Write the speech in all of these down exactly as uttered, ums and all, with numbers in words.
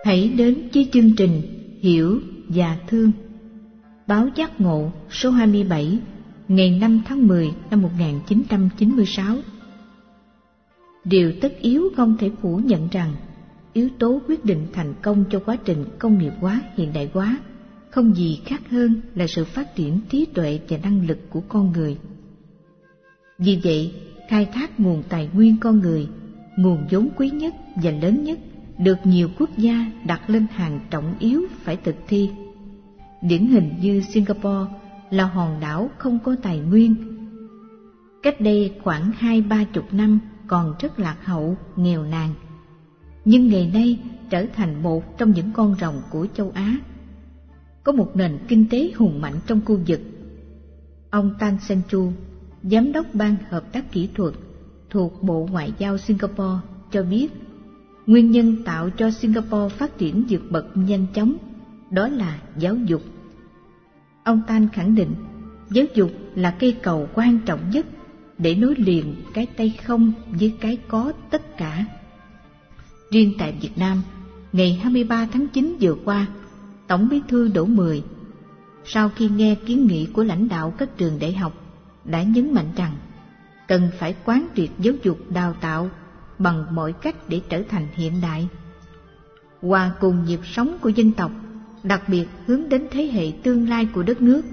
Hãy đến với chương trình Hiểu và Thương. Báo Giác Ngộ số hai mươi bảy ngày năm tháng mười năm một nghìn chín trăm chín mươi sáu. Điều tất yếu không thể phủ nhận rằng yếu tố quyết định thành công cho quá trình công nghiệp hóa hiện đại hóa không gì khác hơn là sự phát triển trí tuệ và năng lực của con người. Vì vậy, khai thác nguồn tài nguyên con người, nguồn vốn quý nhất và lớn nhất, được nhiều quốc gia đặt lên hàng trọng yếu phải thực thi. Điển hình như Singapore là hòn đảo không có tài nguyên. Cách đây khoảng hai ba chục năm còn rất lạc hậu, nghèo nàn, nhưng ngày nay trở thành một trong những con rồng của châu Á, có một nền kinh tế hùng mạnh trong khu vực. Ông Tan Sen Chu, giám đốc ban hợp tác kỹ thuật thuộc Bộ Ngoại giao Singapore, cho biết nguyên nhân tạo cho Singapore phát triển vượt bậc nhanh chóng đó là giáo dục. Ông Tan khẳng định giáo dục là cây cầu quan trọng nhất để nối liền cái tay không với cái có tất cả. Riêng tại Việt Nam, ngày hai mươi ba tháng chín vừa qua, Tổng Bí thư Đỗ Mười, sau khi nghe kiến nghị của lãnh đạo các trường đại học, đã nhấn mạnh rằng cần phải quán triệt giáo dục đào tạo bằng mọi cách để trở thành hiện đại, hòa cùng nhịp sống của dân tộc, đặc biệt hướng đến thế hệ tương lai của đất nước.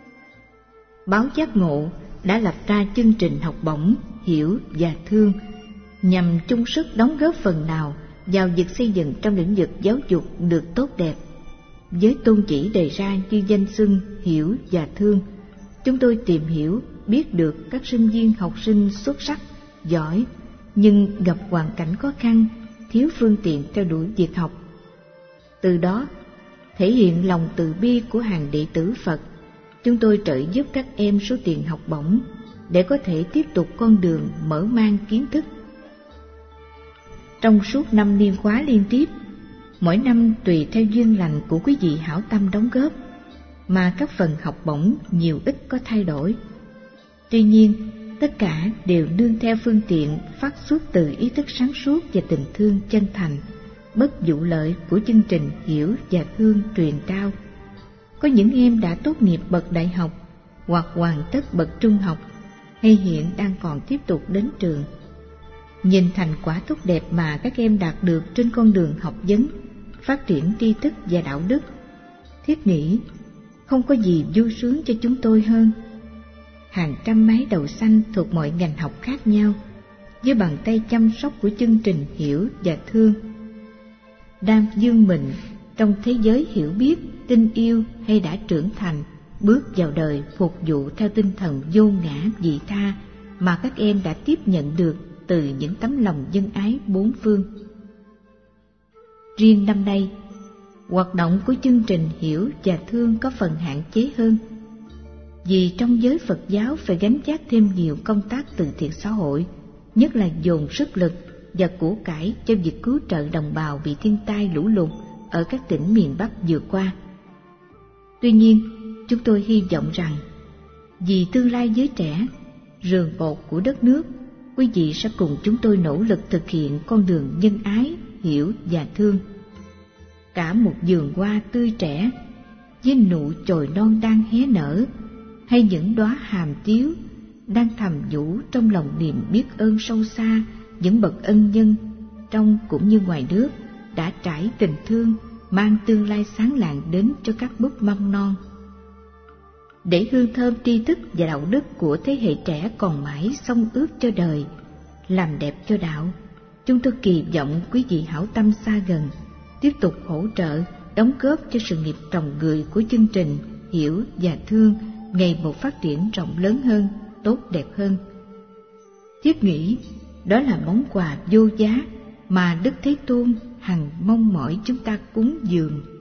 Báo Giác Ngộ đã lập ra chương trình học bổng Hiểu và Thương nhằm chung sức đóng góp phần nào vào việc xây dựng trong lĩnh vực giáo dục được tốt đẹp. Với tôn chỉ đề ra như danh xưng Hiểu và Thương, chúng tôi tìm hiểu, biết được các sinh viên học sinh xuất sắc, giỏi, nhưng gặp hoàn cảnh khó khăn, thiếu phương tiện theo đuổi việc học. Từ đó, thể hiện lòng từ bi của hàng đệ tử Phật, chúng tôi trợ giúp các em số tiền học bổng để có thể tiếp tục con đường mở mang kiến thức. Trong suốt năm niên khóa liên tiếp, mỗi năm tùy theo duyên lành của quý vị hảo tâm đóng góp mà các phần học bổng nhiều ít có thay đổi. Tuy nhiên, tất cả đều nương theo phương tiện phát xuất từ ý thức sáng suốt và tình thương chân thành, bất vụ lợi của chương trình Hiểu và Thương truyền trao. Có những em đã tốt nghiệp bậc đại học hoặc hoàn tất bậc trung học, hay hiện đang còn tiếp tục đến trường. Nhìn thành quả tốt đẹp mà các em đạt được trên con đường học vấn, phát triển tri thức và đạo đức, thiết nghĩ không có gì vui sướng cho chúng tôi hơn. Hàng trăm mái đầu xanh thuộc mọi ngành học khác nhau, với bàn tay chăm sóc của chương trình Hiểu và Thương, đang vươn mình trong thế giới hiểu biết, tin yêu hay đã trưởng thành, bước vào đời phục vụ theo tinh thần vô ngã vị tha mà các em đã tiếp nhận được từ những tấm lòng nhân ái bốn phương. Riêng năm nay, hoạt động của chương trình Hiểu và Thương có phần hạn chế hơn, vì trong giới Phật giáo phải gánh vác thêm nhiều công tác từ thiện xã hội, nhất là dồn sức lực và của cải cho việc cứu trợ đồng bào bị thiên tai lũ lụt ở các tỉnh miền Bắc vừa qua. Tuy nhiên, chúng tôi hy vọng rằng vì tương lai giới trẻ, rường bột của đất nước, quý vị sẽ cùng chúng tôi nỗ lực thực hiện con đường nhân ái, hiểu và thương. Cả một vườn hoa tươi trẻ với nụ chồi non đang hé nở, hay những đóa hàm tiếu đang thầm vũ trong lòng niềm biết ơn sâu xa những bậc ân nhân trong cũng như ngoài nước đã trải tình thương, mang tương lai sáng lạng đến cho các búp mầm non. Để hương thơm tri thức và đạo đức của thế hệ trẻ còn mãi xông ước cho đời, làm đẹp cho đạo, chúng tôi kỳ vọng quý vị hảo tâm xa gần tiếp tục hỗ trợ, đóng góp cho sự nghiệp trồng người của chương trình Hiểu và Thương ngày một phát triển rộng lớn hơn, tốt đẹp hơn. Thiết nghĩ đó là món quà vô giá mà Đức Thế Tôn hằng mong mỏi chúng ta cúng dường